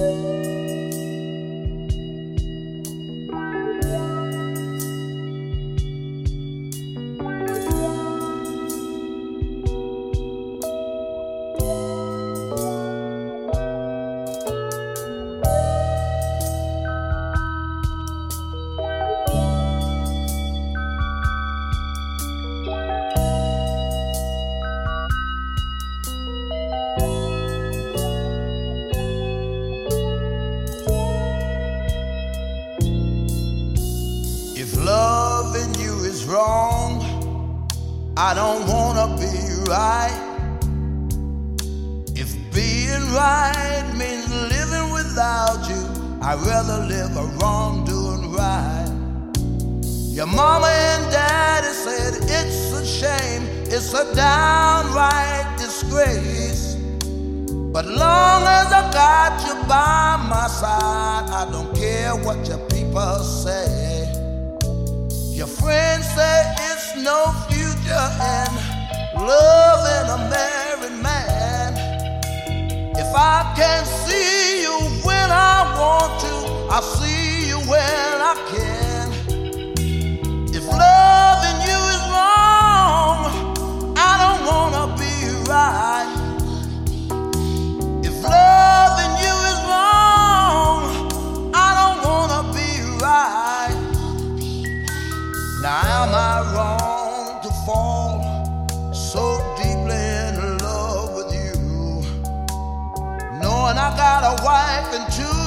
If loving you is wrong, I don't wanna be right. If being right means living without you, I'd rather live a wrong doing right. Your mama and daddy said it's a shame, it's a downright disgrace. But long as I got you by my side, I don't care what your people say. Your friends say it's no future in loving a married man. If I can't see you when I want to, I'll see you when I can. If loving you is wrong, I don't wanna be right. If loving you is wrong, I don't wanna be right. Now am I wrong to fall so deeply in love with you, knowing I got a wife and two